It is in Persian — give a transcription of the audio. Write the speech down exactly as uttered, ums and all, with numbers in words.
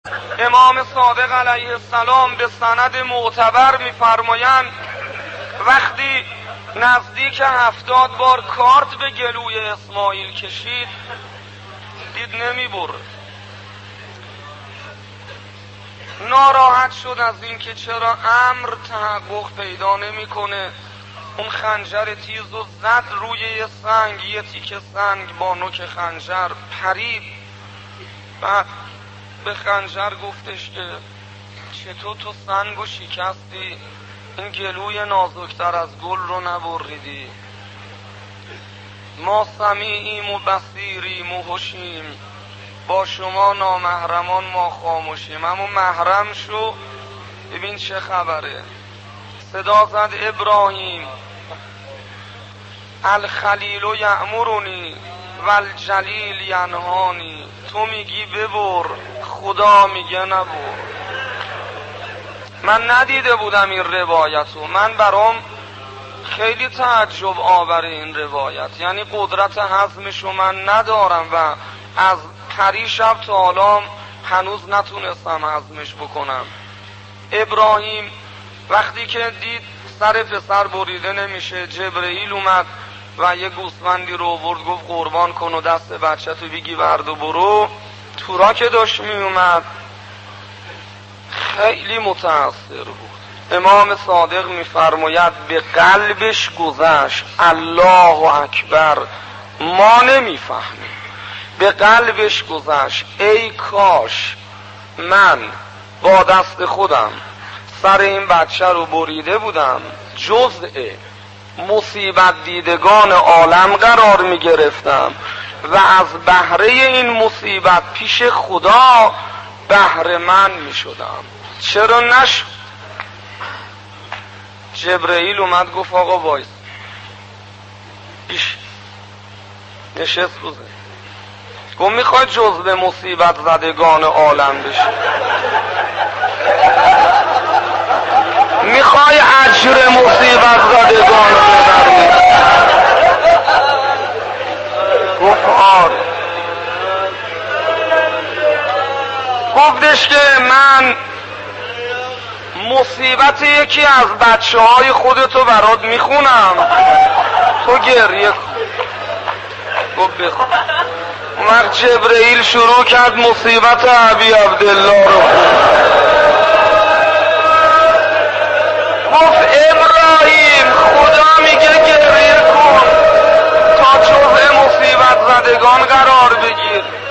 امام صادق علیه السلام به سند معتبر می‌فرمایند وقتی نزدیک هفتاد بار کارت به گلوی اسماعیل کشید دید نمیبره. ناراحت شد از این که چرا امر تحقق پیدا نمیکنه. اون خنجر تیز و زد روی یه سنگ، یه تیکه سنگ با نوک خنجر پرید. بعد به خنجر گفتش که چطور تو سنگو شکستی، این گلوی نازکتر از گل رو نبریدی؟ ما سمیعیم و بصیریم و هوشیم، با شما نامحرمان ما خاموشیم. اما محرم شو ببین چه خبره. صدا زد ابراهیم الخلیل یأمرنی والجلیل ینهانی. تو میگی ببر، خدا میگه نبر. من ندیده بودم این روایتو، من برام خیلی تعجب آور این روایت، یعنی قدرت هضمشو من ندارم و از پری شب تا حالا هنوز نتونستم هضمش بکنم. ابراهیم وقتی که دید سر پسر بریده نمیشه، جبرئیل اومد و یه گوسفندی رو آورد، گفت قربان کن و دست بچه تو بگی ورد و برو. تورا که داشت می اومد خیلی متاثر بود. امام صادق میفرماید به قلبش گذشت الله اکبر، ما نمیفهمیم. به قلبش گذشت ای کاش من با دست خودم سر این بچه رو بریده بودم، جزء مصیبت دیدگان عالم قرار می گرفتم و از بهره این مصیبت پیش خدا بهره من می شدم. چرا نشد؟ جبرئیل اومد گفت آقا وایس، پیش نشست روزه، گفت میخوای جزء مصیبت زدگان عالم بشی؟ میخوای اجر مصیبت زدگان رو ببری؟ گفت آره. گفتش که من مصیبت یکی از بچه های خودتو برات میخونم، تو گریه کن. گفت بخون. اون جبرئیل شروع کرد مصیبت ابی عبدالله رو. گفت ابراهیم خدا میگه گریه کن تا جزء مصیبت زدگان قرار بگیر.